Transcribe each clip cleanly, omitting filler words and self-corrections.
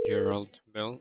Gerald Bell.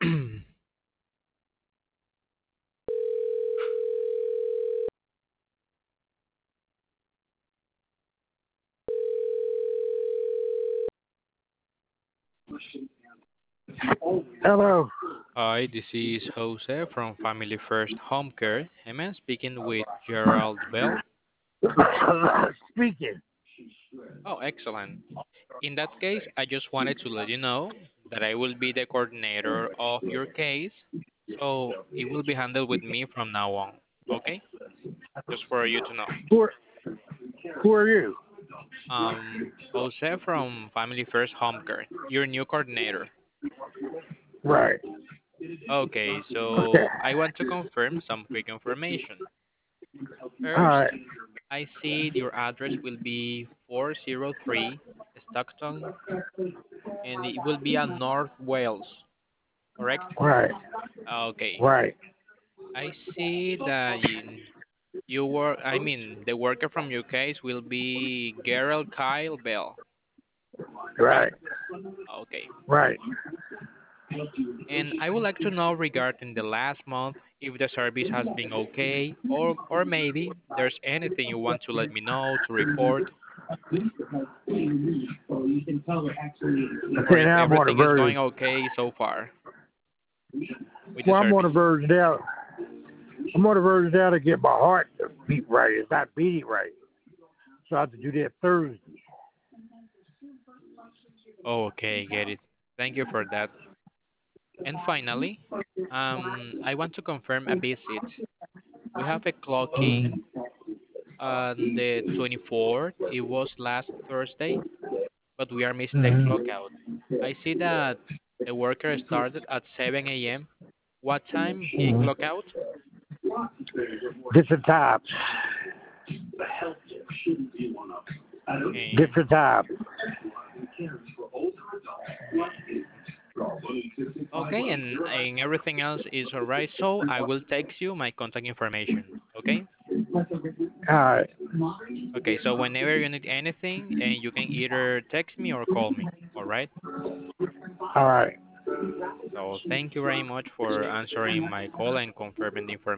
Hello. Hi, this is Jose from Family First Home Care. Am I speaking with Gerald Bell? Speaking. Oh, excellent. In that case, I just wanted to let you know that I will be the coordinator of your case, so it will be handled with me from now on. Okay? Just for you to know. Who are, who are you? Jose from Family First Home Care, your new coordinator. Right. Okay, Okay. so I want to confirm some quick information. All First, right. I see your address will be 403 Stockton, and it will be in North Wales, correct? Right. Okay. Right. I see that you work, I mean, the worker from your case will be Gerald Kyle Bell, right? Right. Okay. Right. And I would like to know regarding the last month if the service has been okay, or maybe there's anything you want to let me know to report, or Okay. if Now I'm on the everything is verge. going okay so far with the Well, I'm on service. the verge now. I'm on the verge now to get my heart to beat right. It's not beating right. So I have to do that Thursday. Okay, get it. Thank you for that. And finally, I want to confirm a visit. We have a clock-in on the 24th. It was last Thursday, but we are missing the Mm-hmm. clock out. I see that the worker started at 7 a.m. What time he Mm-hmm. clock out? Different times. Okay. Different times. Okay, and everything else is alright. So I will text you my contact information. Okay? All right. Okay, so whenever you need anything, and you can either text me or call me. Alright? All right. So thank you very much for answering my call and confirming the information.